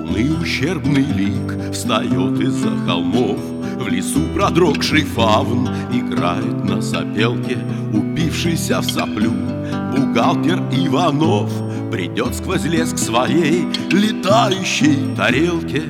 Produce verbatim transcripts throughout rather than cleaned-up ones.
Темный ущербный лик встает из-за холмов. В лесу продрогший фавн играет на сопелке, упившийся в соплю бухгалтер Иванов придет сквозь лес к своей летающей тарелке.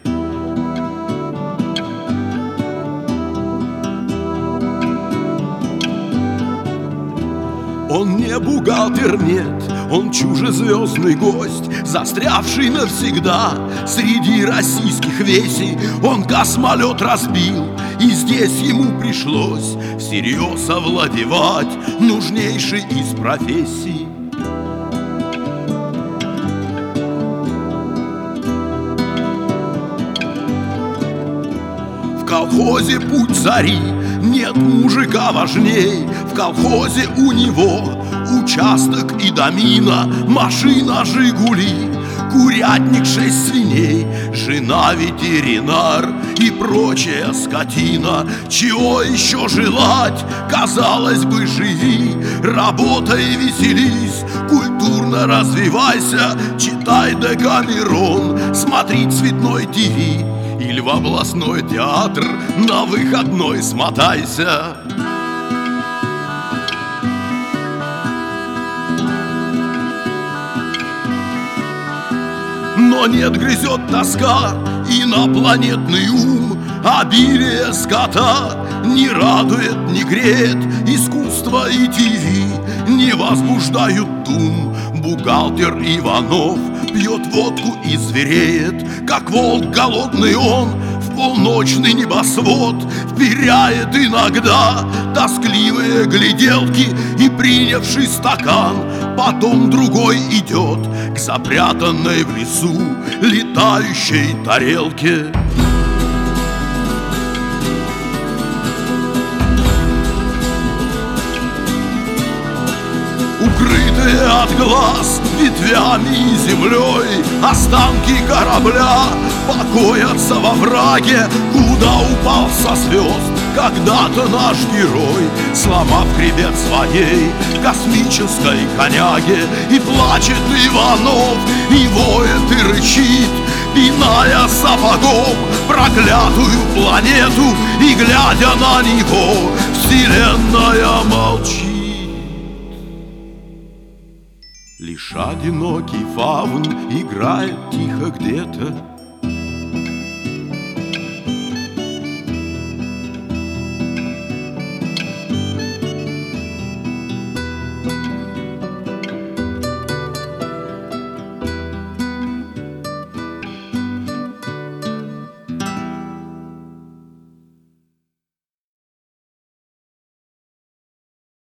Он не бухгалтер, нет, он чужезвездный гость, застрявший навсегда среди российских весей. Он космолет разбил, и здесь ему пришлось всерьез овладевать нужнейшей из профессий. В колхозе путь зари, нет мужика важней. В колхозе у него участок и домина, машина «Жигули», курятник, шесть свиней, жена ветеринар и прочая скотина. Чего еще желать? Казалось бы, живи, работай, веселись, культурно развивайся, читай Декамерон, смотри цветной ТВ или в областной театр на выходной смотайся. Но нет, грызет тоска, инопланетный ум, обилие скота не радует, не греет, искусство и ТВ не возбуждают дум. Бухгалтер Иванов пьет водку и звереет, как волк голодный он в полночный небосвод вперяет иногда тоскливые гляделки и, принявший стакан, потом другой идет к запрятанной в лесу летающей тарелке. Укрытые от глаз ветвями и землей останки корабля покоятся во враге, куда упал со звезд когда-то наш герой, сломав хребет своей космической коняги. И плачет Иванов, и воет, и рычит, пиная сапогом проклятую планету, и, глядя на него, вселенная молчит. Лишь одинокий фавн играет тихо где-то